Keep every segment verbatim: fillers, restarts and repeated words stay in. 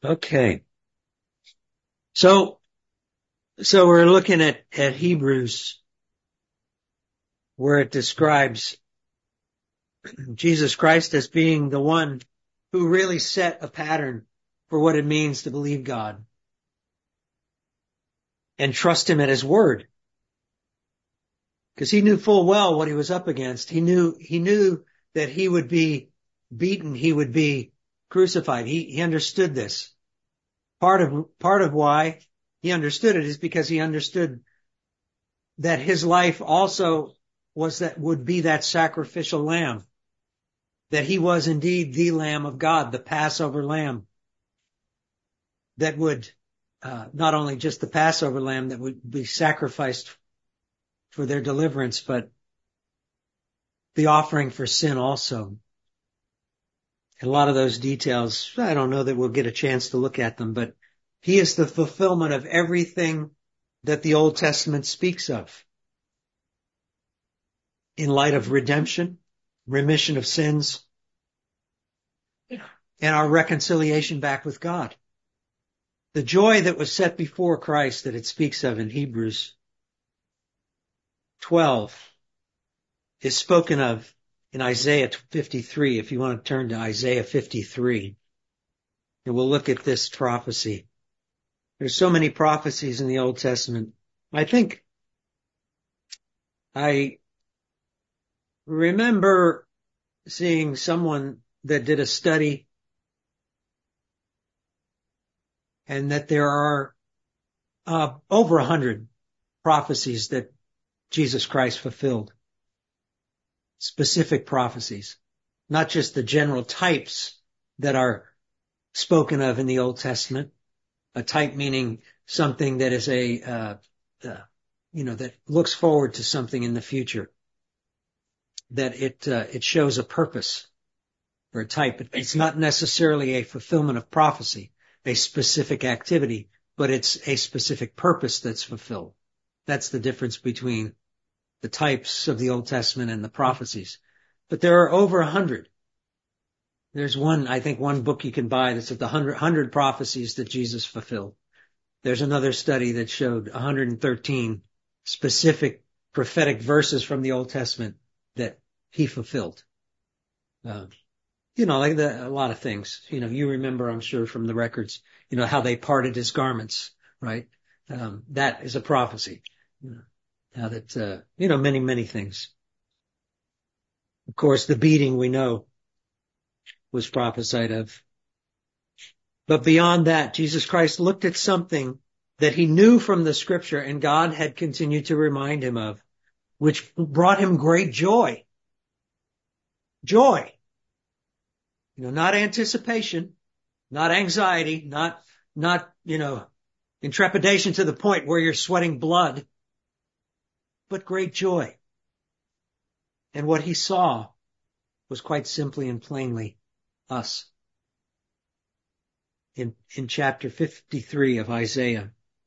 Okay. So, so we're looking at, at Hebrews where it describes Jesus Christ as being the one who really set a pattern for what it means to believe God and trust him at his word. Because he knew full well what he was up against. He knew, he knew that he would be beaten. He would be crucified. He, he understood this. Part of, part of why he understood it is because he understood that his life also was that, would be that sacrificial lamb. That he was indeed the Lamb of God, the Passover lamb. That would, uh, not only just the Passover lamb that would be sacrificed for their deliverance, but the offering for sin also. And a lot of those details, I don't know that we'll get a chance to look at them, but he is the fulfillment of everything that the Old Testament speaks of. In light of redemption, remission of sins, and our reconciliation back with God. The joy that was set before Christ that it speaks of in Hebrews twelve is spoken of in Isaiah fifty-three, if you want to turn to Isaiah fifty-three. And we'll look at this prophecy. There's so many prophecies in the Old Testament. I think I remember seeing someone that did a study and that there are uh, over a hundred prophecies that Jesus Christ fulfilled. Specific prophecies, not just the general types that are spoken of in the Old Testament. A type meaning something that is a, uh, uh, you know, that looks forward to something in the future. That it, uh, it shows a purpose or a type. It's not necessarily a fulfillment of prophecy, a specific activity, but it's a specific purpose that's fulfilled. That's the difference between the types of the Old Testament and the prophecies. But there are over a hundred. There's one, I think one book you can buy that's at the hundred, hundred prophecies that Jesus fulfilled. There's another study that showed one hundred thirteen specific prophetic verses from the Old Testament that he fulfilled. Uh, you know, like the, a lot of things, you know, you remember, I'm sure from the records, you know, how they parted his garments, right? Um, that is a prophecy. You know. Now that, uh, you know, many, many things. Of course, the beating we know was prophesied of. But beyond that, Jesus Christ looked at something that he knew from the scripture and God had continued to remind him of, which brought him great joy. Joy. You know, not anticipation, not anxiety, not, not, you know, intrepidation to the point where you're sweating blood, but great joy. And what he saw was quite simply and plainly us. In, in chapter fifty-three of Isaiah.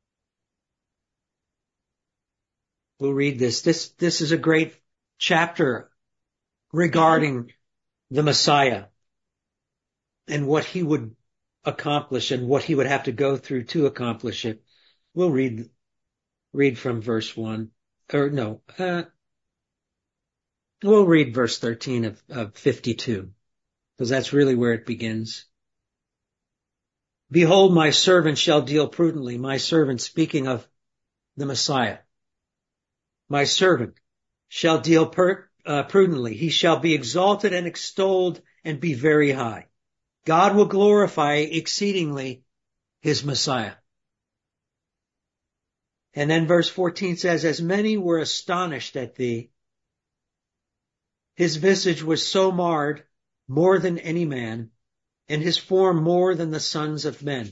We'll read this. This, this is a great chapter regarding the Messiah and what he would accomplish and what he would have to go through to accomplish it. We'll read, read from verse one, or no, uh, we'll read verse thirteen of, of fifty-two, because that's really where it begins. Behold, my servant shall deal prudently. My servant, speaking of the Messiah. My servant shall deal per, uh, prudently. He shall be exalted and extolled and be very high. God will glorify exceedingly his Messiah. And then verse fourteen says, as many were astonished at thee, his visage was so marred more than any man, and his form more than the sons of men.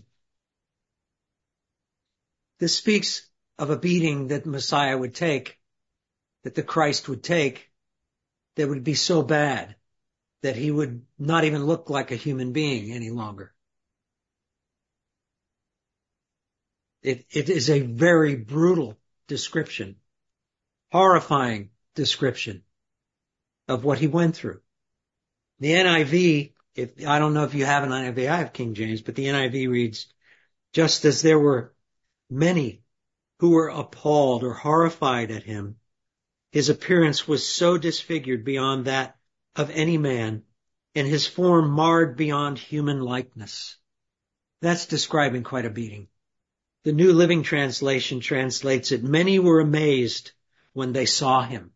This speaks of a beating that Messiah would take, that the Christ would take, that would be so bad that he would not even look like a human being any longer. It, it is a very brutal description, horrifying description of what he went through. The N I V if, I don't know if you have an N I V, I have King James, but the N I V reads, just as there were many who were appalled or horrified at him, his appearance was so disfigured beyond that of any man, and his form marred beyond human likeness. That's describing quite a beating. The New Living Translation translates it, many were amazed when they saw him,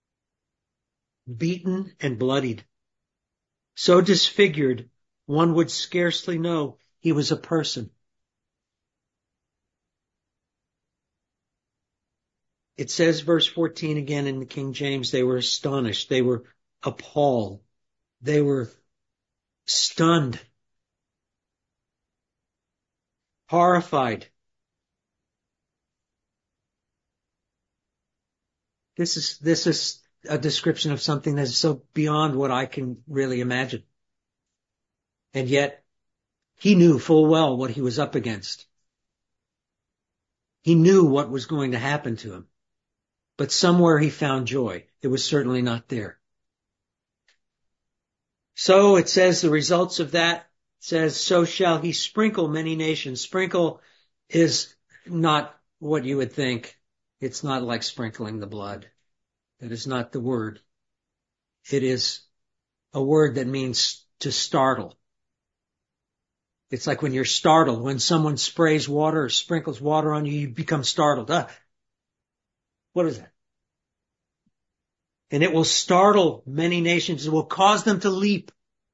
beaten and bloodied, so disfigured one would scarcely know he was a person. It says, verse fourteen again in the King James, they were astonished, they were appalled, they were stunned, horrified. This is, this is a description of something that is so beyond what I can really imagine. And yet, he knew full well what he was up against. He knew what was going to happen to him. But somewhere he found joy. It was certainly not there. So it says the results of that says, so shall he sprinkle many nations. Sprinkle is not what you would think. It's not like sprinkling the blood. That is not the word. It is a word that means to startle. It's like when you're startled, when someone sprays water or sprinkles water on you, you become startled. Ah, what is that? And it will startle many nations. It will cause them to leap,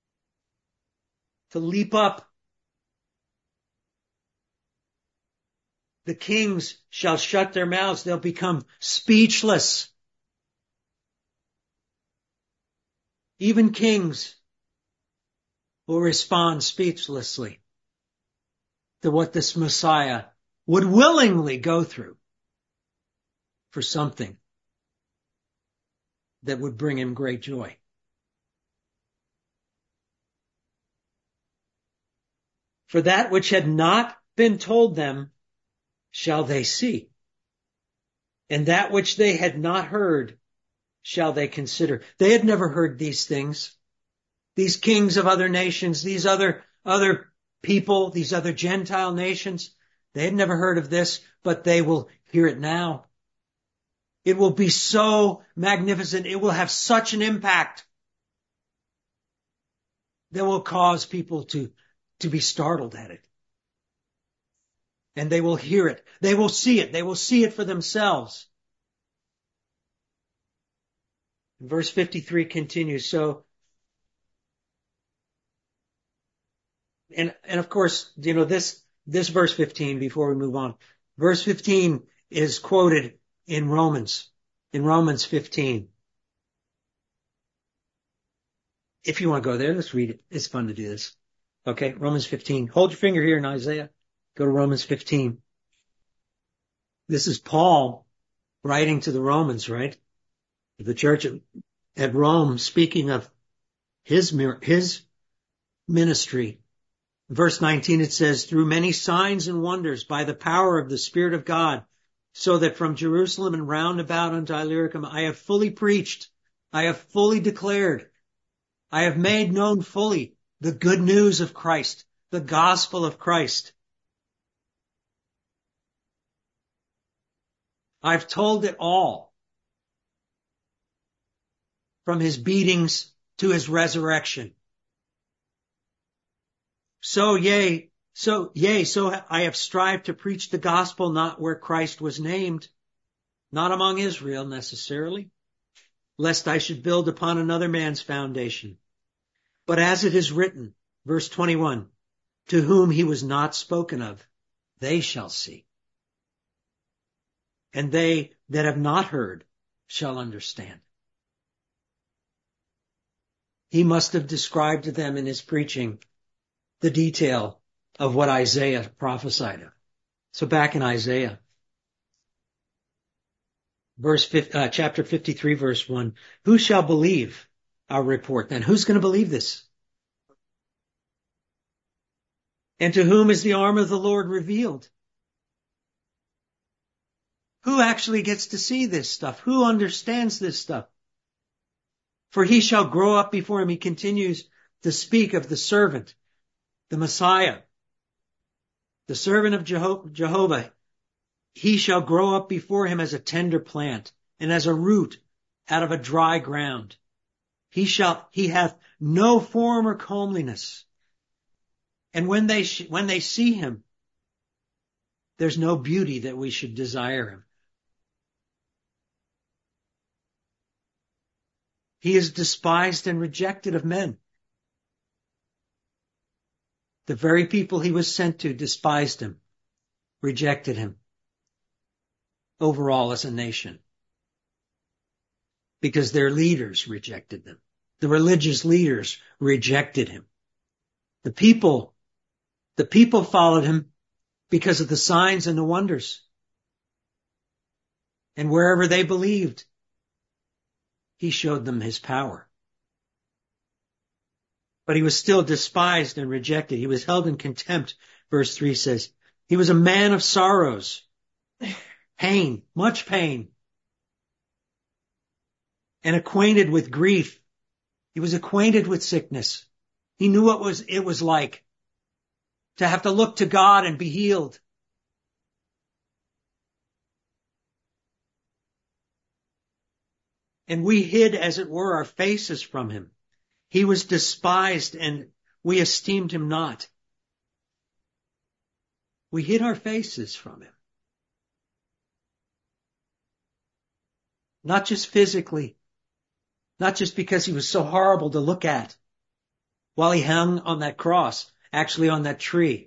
to leap up. The kings shall shut their mouths. They'll become speechless. Even kings will respond speechlessly to what this Messiah would willingly go through for something that would bring him great joy. For that which had not been told them shall they see, and that which they had not heard shall they consider. They had never heard these things. These kings of other nations, these other, other people, these other Gentile nations, they had never heard of this, but they will hear it now. It will be so magnificent. It will have such an impact that will cause people to, to be startled at it. And they will hear it. They will see it. They will see it for themselves. Verse fifty-three continues. So, and, and of course, you know, this, this verse fifteen, before we move on, verse fifteen is quoted in Romans, in Romans fifteen. If you want to go there, let's read it. It's fun to do this. Okay, Romans fifteen. Hold your finger here in Isaiah. Go to Romans fifteen. This is Paul writing to the Romans, right? The church at, at Rome, speaking of his, his ministry. Verse nineteen, it says, through many signs and wonders by the power of the Spirit of God, so that from Jerusalem and round about unto Illyricum, I have fully preached, I have fully declared, I have made known fully the good news of Christ, the gospel of Christ. I've told it all, from his beatings to his resurrection. So yea, so yea, so I have strived to preach the gospel not where Christ was named, not among Israel necessarily, lest I should build upon another man's foundation. But as it is written, verse twenty-one, to whom he was not spoken of, they shall see. And they that have not heard shall understand. He must have described to them in his preaching the detail of what Isaiah prophesied of. So back in Isaiah, verse uh, chapter fifty-three, verse one, who shall believe our report then? Who's going to believe this? And to whom is the arm of the Lord revealed? Who actually gets to see this stuff? Who understands this stuff? For he shall grow up before him. He continues, to speak of the servant, the Messiah, the servant of Jeho- Jehovah. He shall grow up before him as a tender plant, and as a root out of a dry ground. He shall, he hath no form or comeliness. And when they, sh- when they see him, there's no beauty that we should desire him. He is despised and rejected of men. The very people he was sent to despised him, rejected him, overall as a nation, because their leaders rejected them. The religious leaders rejected him. The people, the people followed him because of the signs and the wonders. And wherever they believed, he showed them his power. But he was still despised and rejected. He was held in contempt, verse three says. He was a man of sorrows, pain, much pain, and acquainted with grief. He was acquainted with sickness. He knew what was, it was like to have to look to God and be healed. And we hid, as it were, our faces from him. He was despised and we esteemed him not. We hid our faces from him. Not just physically, not just because he was so horrible to look at while he hung on that cross, actually on that tree.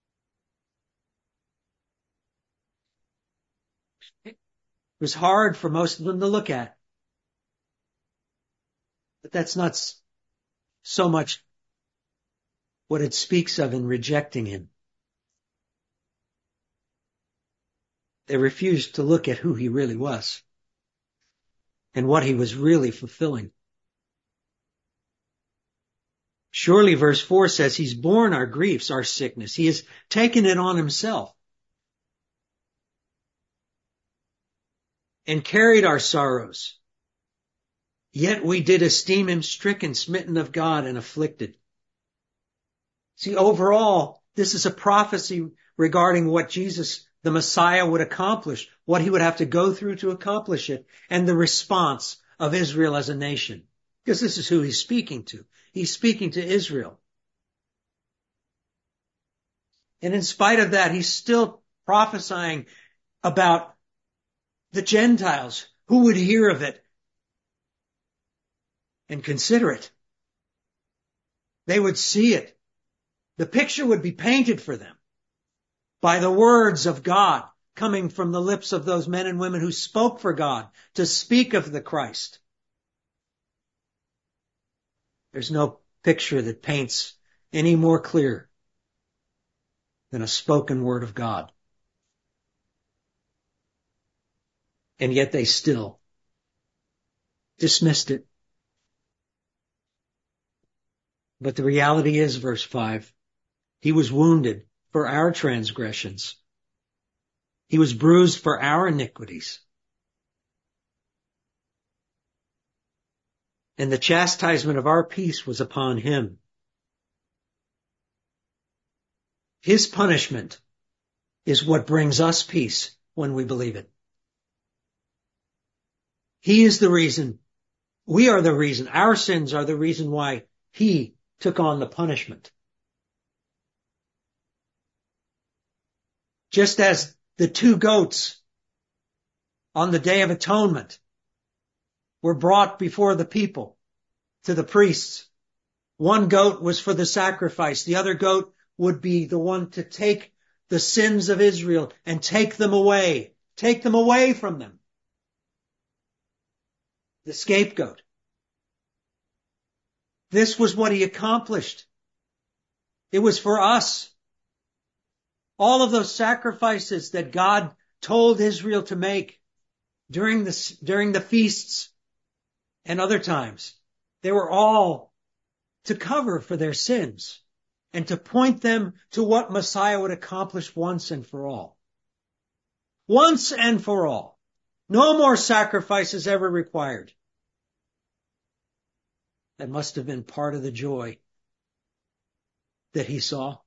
It was hard for most of them to look at. But that's not so much what it speaks of in rejecting him. They refused to look at who he really was and what he was really fulfilling. Surely, verse four says, he's borne our griefs, our sickness. He has taken it on himself and carried our sorrows. Yet we did esteem him stricken, smitten of God, and afflicted. See, overall, this is a prophecy regarding what Jesus, the Messiah, would accomplish, what he would have to go through to accomplish it, and the response of Israel as a nation. Because this is who he's speaking to. He's speaking to Israel. And in spite of that, he's still prophesying about the Gentiles who would hear of it and consider it. They would see it. The picture would be painted for them by the words of God coming from the lips of those men and women who spoke for God to speak of the Christ. There's no picture that paints any more clear than a spoken word of God. And yet they still dismissed it. But the reality is, verse five, he was wounded for our transgressions. He was bruised for our iniquities. And the chastisement of our peace was upon him. His punishment is what brings us peace when we believe it. He is the reason. We are the reason. Our sins are the reason why he took on the punishment. Just as the two goats on the Day of Atonement were brought before the people to the priests. One goat was for the sacrifice. The other goat would be the one to take the sins of Israel and take them away, take them away from them. The scapegoat. This was what he accomplished. It was for us. All of those sacrifices that God told Israel to make during the, during the feasts and other times, they were all to cover for their sins and to point them to what Messiah would accomplish once and for all. Once and for all. No more sacrifices ever required. That must have been part of the joy that he saw.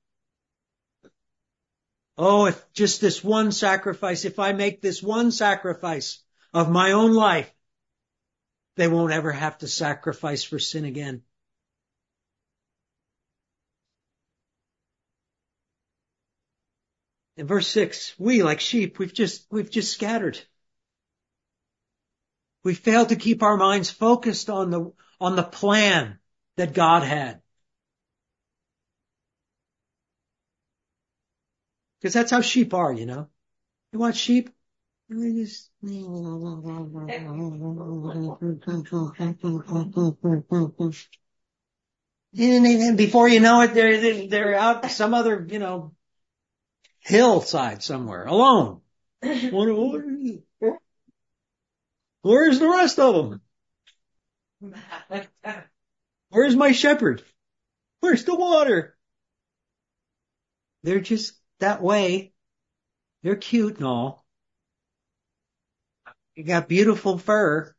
Oh, if just this one sacrifice, if I make this one sacrifice of my own life, they won't ever have to sacrifice for sin again. In verse six, we like sheep, we've just, we've just scattered. We failed to keep our minds focused on the, on the plan that God had. Because that's how sheep are, you know. You want sheep? They just... And before you know it, they're, they're out some other, you know, hillside somewhere, alone. Where's the rest of them? Where's my shepherd? Where's the water? They're just that way. They're cute and all. You got beautiful fur.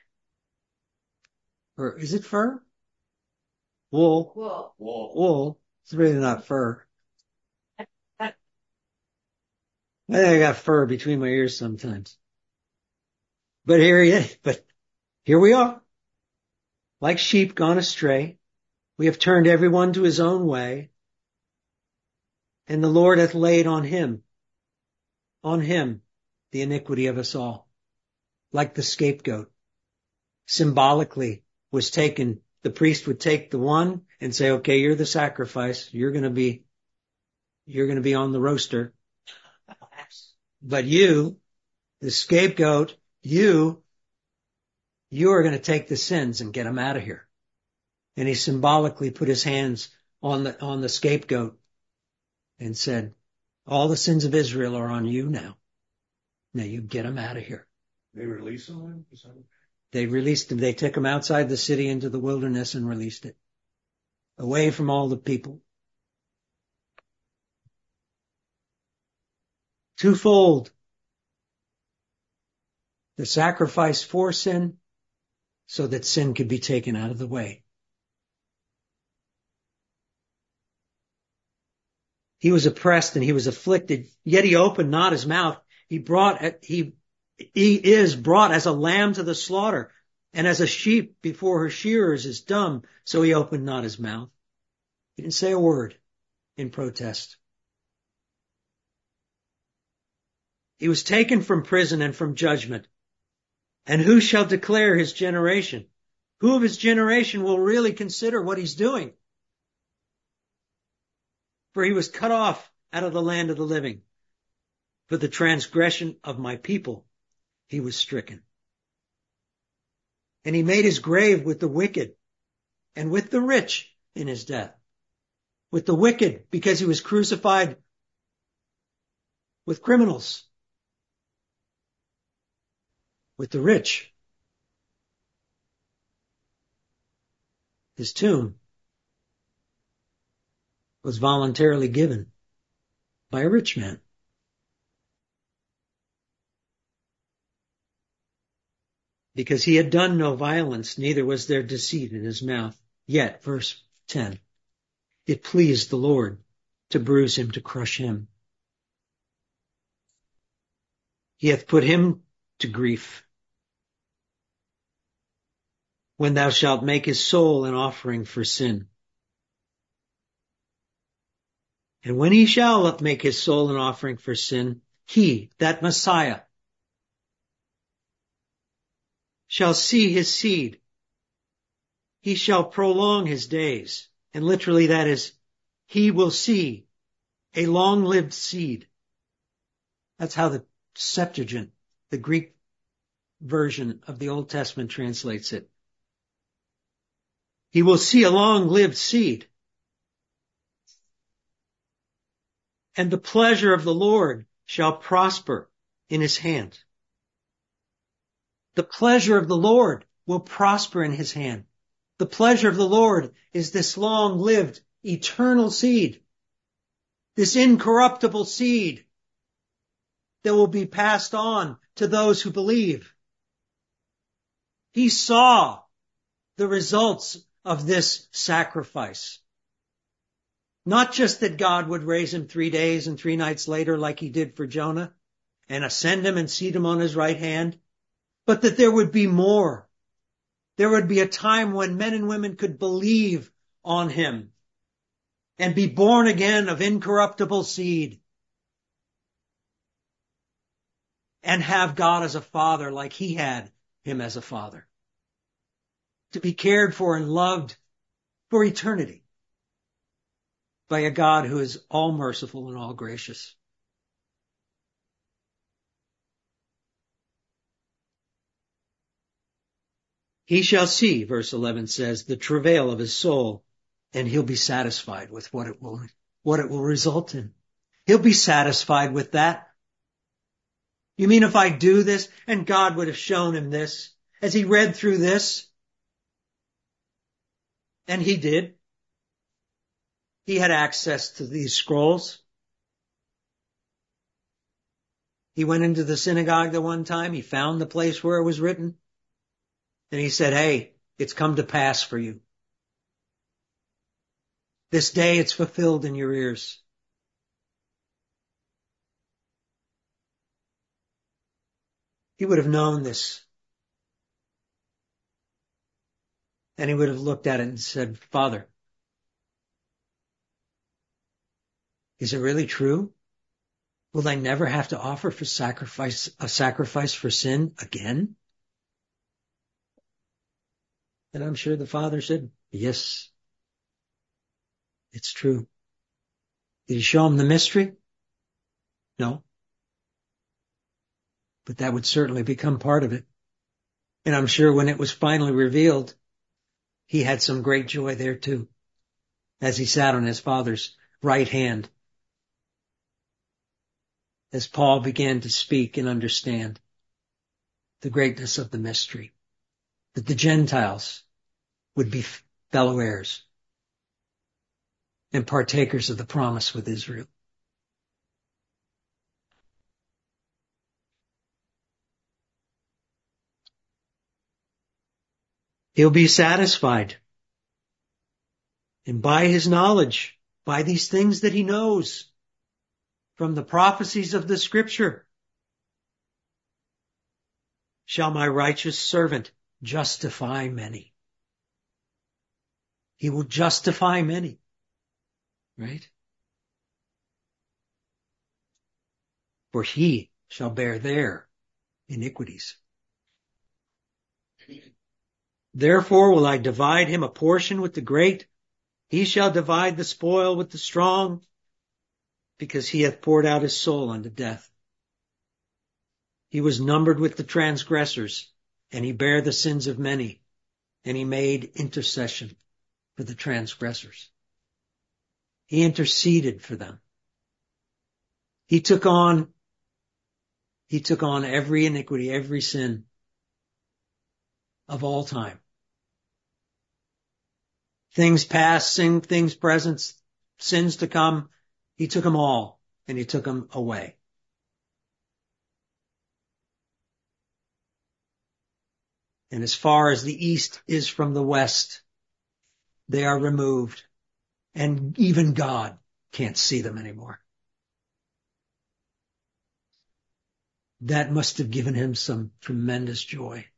Or is it fur? Wool. Wool. Wool. Wool. It's really not fur. I think I got fur between my ears sometimes. But here he is. But here we are. Like sheep gone astray. We have turned everyone to his own way. And the Lord hath laid on him, on him, the iniquity of us all. Like the scapegoat. Symbolically was taken, the priest would take the one and say, okay, you're the sacrifice. You're going to be, you're going to be on the roaster. But you, the scapegoat, you, you are going to take the sins and get them out of here. And he symbolically put his hands on the, on the scapegoat and said, all the sins of Israel are on you now. Now you get them out of here. They release them? They released him. They took him outside the city into the wilderness and released it. Away from all the people. Twofold. The sacrifice for sin so that sin could be taken out of the way. He was oppressed and he was afflicted, yet he opened not his mouth. He brought, he, he is brought as a lamb to the slaughter, and as a sheep before her shearers is dumb, so he opened not his mouth. He didn't say a word in protest. He was taken from prison and from judgment. And who shall declare his generation? Who of his generation will really consider what he's doing? For he was cut off out of the land of the living. For the transgression of my people, he was stricken. And he made his grave with the wicked and with the rich in his death. With the wicked, because he was crucified with criminals. With the rich, his tomb was voluntarily given by a rich man. Because he had done no violence, neither was there deceit in his mouth. Yet, verse ten, it pleased the Lord to bruise him, to crush him. He hath put him to grief. When thou shalt make his soul an offering for sin. And when he shall make his soul an offering for sin, he, that Messiah, shall see his seed. He shall prolong his days. And literally that is, he will see a long-lived seed. That's how the Septuagint, the Greek version of the Old Testament, translates it. He will see a long-lived seed. And the pleasure of the Lord shall prosper in his hand. The pleasure of the Lord will prosper in his hand. The pleasure of the Lord is this long-lived, eternal seed. This incorruptible seed that will be passed on to those who believe. He saw the results of this sacrifice. Not just that God would raise him three days and three nights later like he did for Jonah and ascend him and seat him on his right hand, but that there would be more. There would be a time when men and women could believe on him and be born again of incorruptible seed and have God as a father like he had him as a father, to be cared for and loved for eternity by a God who is all merciful and all gracious. He shall see, verse eleven says, the travail of his soul, and he'll be satisfied with what it will, what it will result in. He'll be satisfied with that. You mean if I do this, and God would have shown him this, as he read through this, and he did. He had access to these scrolls. He went into the synagogue the one time. He found the place where it was written. And he said, hey, it's come to pass for you. This day it's fulfilled in your ears. He would have known this. And he would have looked at it and said, Father, is it really true? Will I never have to offer for sacrifice, a sacrifice for sin again? And I'm sure the Father said, yes, it's true. Did he show him the mystery? No. But that would certainly become part of it. And I'm sure when it was finally revealed, he had some great joy there too, as he sat on his Father's right hand, as Paul began to speak and understand the greatness of the mystery, that the Gentiles would be fellow heirs and partakers of the promise with Israel. He'll be satisfied. And by his knowledge, by these things that he knows from the prophecies of the Scripture, shall my righteous servant justify many. He will justify many, right? For he shall bear their iniquities. Therefore will I divide him a portion with the great. He shall divide the spoil with the strong, because he hath poured out his soul unto death. He was numbered with the transgressors, and he bare the sins of many, and he made intercession for the transgressors. He interceded for them. He took on, he took on every iniquity, every sin of all time. Things past, sin, things present, sins to come. He took them all, and he took them away. And as far as the east is from the west, they are removed, and even God can't see them anymore. That must have given him some tremendous joy.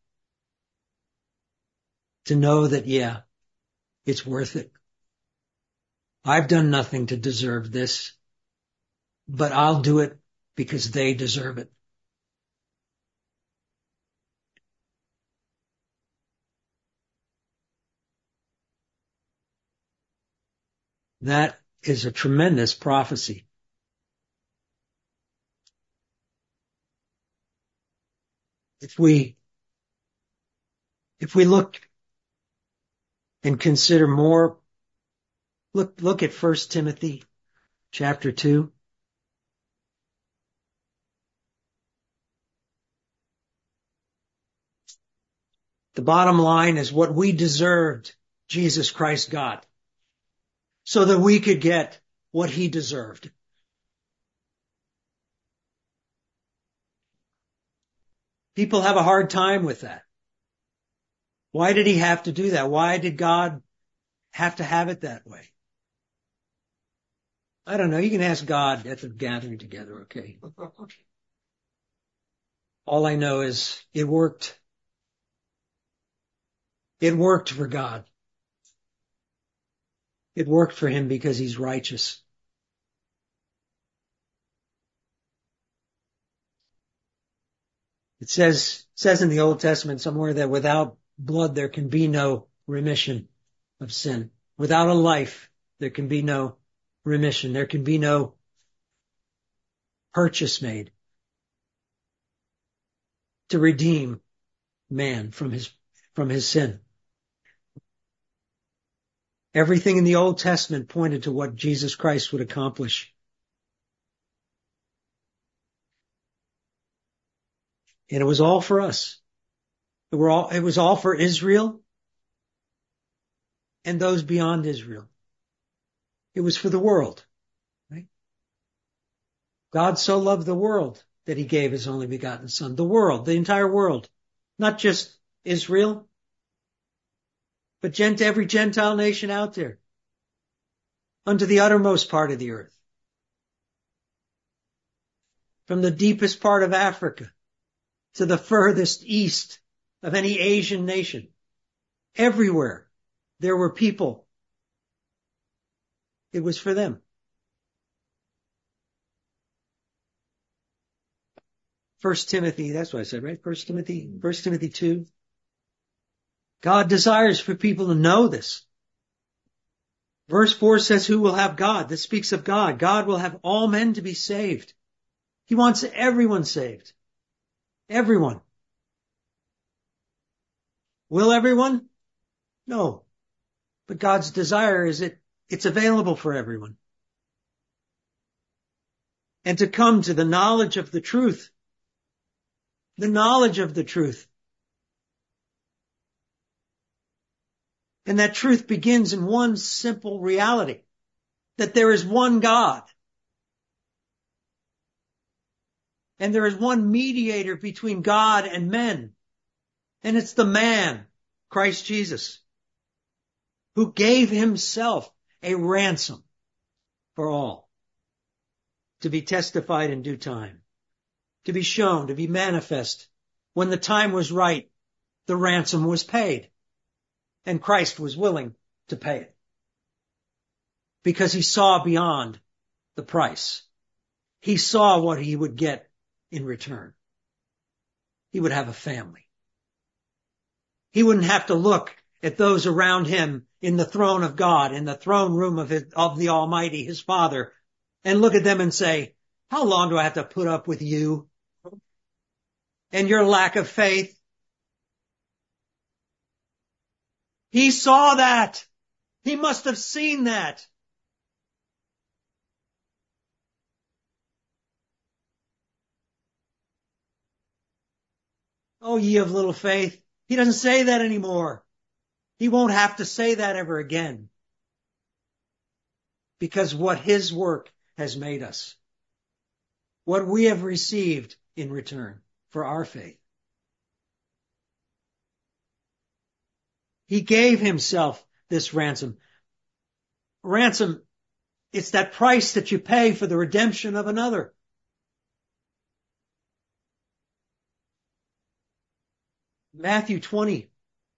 To know that, yeah, it's worth it. I've done nothing to deserve this, but I'll do it because they deserve it. That is a tremendous prophecy. If we, if we look and consider more, look, look at First Timothy chapter two. The bottom line is what we deserved, Jesus Christ got, so that we could get what he deserved. People have a hard time with that. Why did he have to do that? Why did God have to have it that way? I don't know. You can ask God at the gathering together, okay? All I know is it worked. It worked for God. It worked for him because he's righteous. It says, says in the Old Testament somewhere that without blood there can be no remission of sin. Without a life, there can be no remission. There can be no purchase made to redeem man from his, from his sin. Everything in the Old Testament pointed to what Jesus Christ would accomplish. And it was all for us. It, were all, it was all for Israel and those beyond Israel. It was for the world. Right? God so loved the world that he gave his only begotten son. The world, the entire world. Not just Israel, but gent- every Gentile nation out there. Unto the uttermost part of the earth. From the deepest part of Africa to the furthest east of any Asian nation. Everywhere there were people. It was for them. First Timothy, that's what I said, right? First Timothy, First Timothy two. God desires for people to know this. Verse four says, who will have God? This speaks of God. God will have all men to be saved. He wants everyone saved. Everyone. Will everyone? No. But God's desire is that it's available for everyone. And to come to the knowledge of the truth. The knowledge of the truth. And that truth begins in one simple reality. That there is one God. And there is one mediator between God and men. And it's the man, Christ Jesus, who gave himself a ransom for all, to be testified in due time, to be shown, to be manifest. When the time was right, the ransom was paid, and Christ was willing to pay it, because he saw beyond the price. He saw what he would get in return. He would have a family. He wouldn't have to look at those around him in the throne of God, in the throne room of, his, of the Almighty, his Father, and look at them and say, how long do I have to put up with you and your lack of faith? He saw that. He must have seen that. Oh, ye of little faith. He doesn't say that anymore. He won't have to say that ever again. Because what his work has made us. What we have received in return for our faith. He gave himself this ransom. Ransom, it's that price that you pay for the redemption of another. Matthew twenty,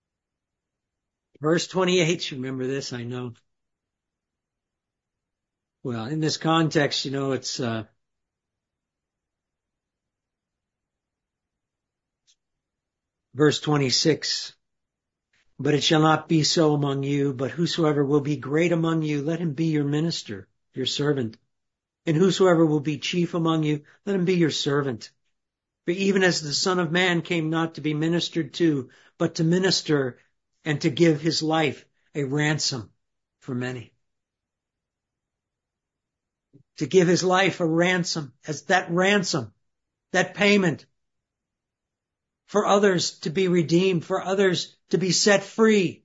verse twenty-eight, you remember this, I know. Well, in this context, you know, it's, uh, verse twenty-six. But it shall not be so among you, but whosoever will be great among you, let him be your minister, your servant. And whosoever will be chief among you, let him be your servant. For even as the Son of Man came not to be ministered to, but to minister and to give his life a ransom for many. To give his life a ransom, as that ransom, that payment for others to be redeemed, for others to be set free.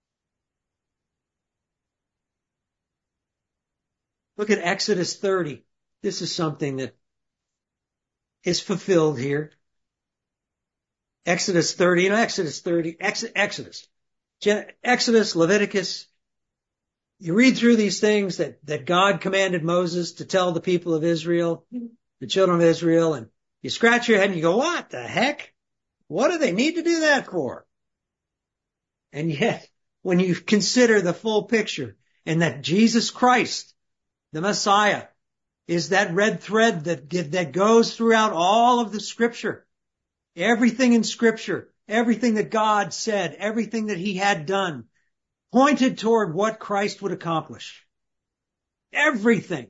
Look at Exodus thirty. This is something that is fulfilled here. Exodus thirty, you know, Exodus thirty, Ex- Exodus, Gen- Exodus, Leviticus, you read through these things that, that God commanded Moses to tell the people of Israel, the children of Israel, and you scratch your head and you go, what the heck? What do they need to do that for? And yet, when you consider the full picture and that Jesus Christ, the Messiah, is that red thread that, that goes throughout all of the scripture, everything in scripture, everything that God said, everything that he had done, pointed toward what Christ would accomplish. Everything.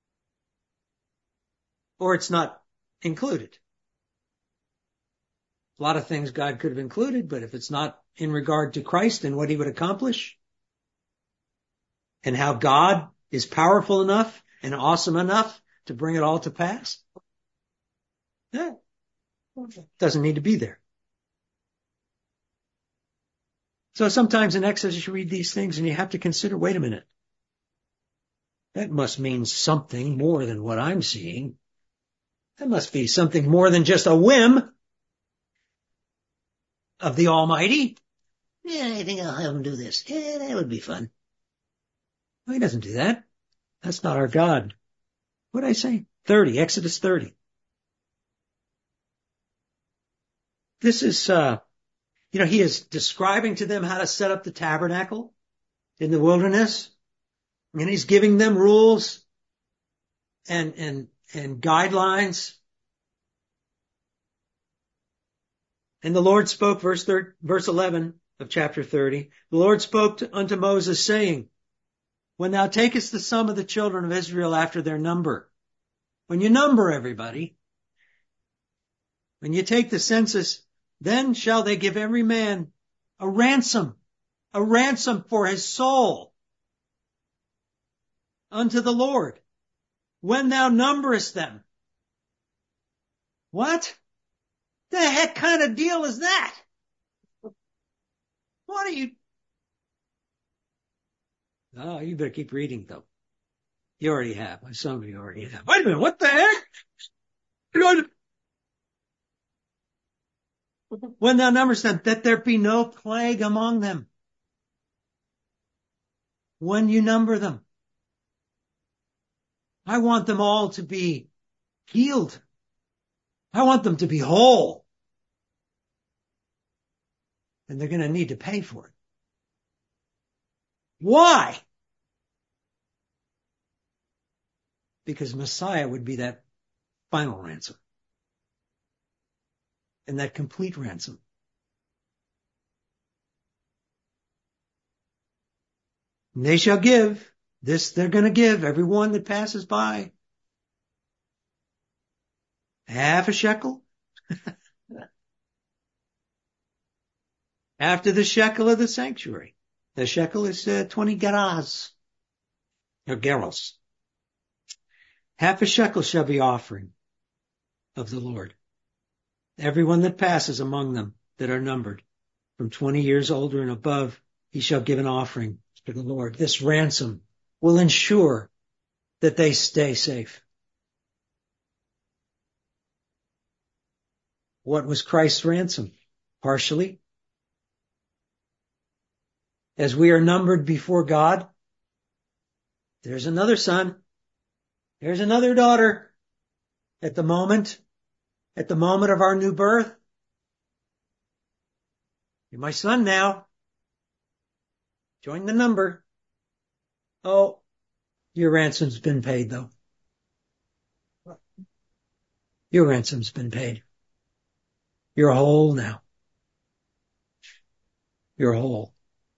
Or it's not included. A lot of things God could have included, but if it's not in regard to Christ and what he would accomplish, and how God is powerful enough and awesome enough to bring it all to pass, yeah, doesn't need to be there. So sometimes in Exodus you read these things and you have to consider, wait a minute, that must mean something more than what I'm seeing. That must be something more than just a whim of the Almighty. Yeah, I think I'll have him do this. Yeah, that would be fun. No, he doesn't do that. That's not our God. What did I say? thirty, Exodus thirty. This is, uh, you know, he is describing to them how to set up the tabernacle in the wilderness. And he's giving them rules and, and, and guidelines. And the Lord spoke, verse thirty, verse eleven of chapter thirty, the Lord spoke to, unto Moses, saying, when thou takest the sum of the children of Israel after their number, when you number everybody, when you take the census, then shall they give every man a ransom, a ransom for his soul unto the Lord, when thou numberest them. What? The heck kind of deal is that? What are you? Oh, you better keep reading though. You already have. Some of you already have. Wait a minute, what the heck? When thou numberest them, that there be no plague among them. When you number them. I want them all to be healed. I want them to be whole. And they're going to need to pay for it. Why? Because Messiah would be that final ransom. And that complete ransom. And they shall give, this they're going to give, everyone that passes by, half a shekel. After the shekel of the sanctuary. The shekel is uh, twenty gerahs, or gerahs. Half a shekel shall be offering of the Lord. Everyone that passes among them that are numbered, from twenty years older and above, he shall give an offering to the Lord. This ransom will ensure that they stay safe. What was Christ's ransom? Partially. As we are numbered before God, there's another son, there's another daughter at the moment, at the moment of our new birth. You're my son now. Join the number. Oh, your ransom's been paid though. Your ransom's been paid. You're whole now. You're whole.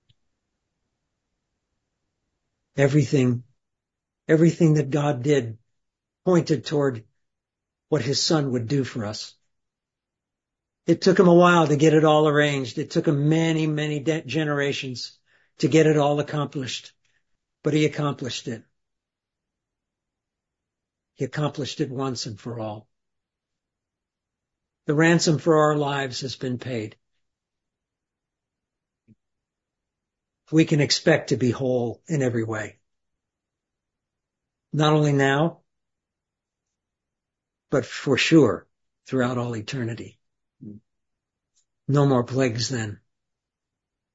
Everything, everything that God did pointed toward what his son would do for us. It took him a while to get it all arranged. It took him many, many de- generations to get it all accomplished, but he accomplished it. He accomplished it once and for all. The ransom for our lives has been paid. We can expect to be whole in every way. Not only now, but for sure throughout all eternity. No more plagues then.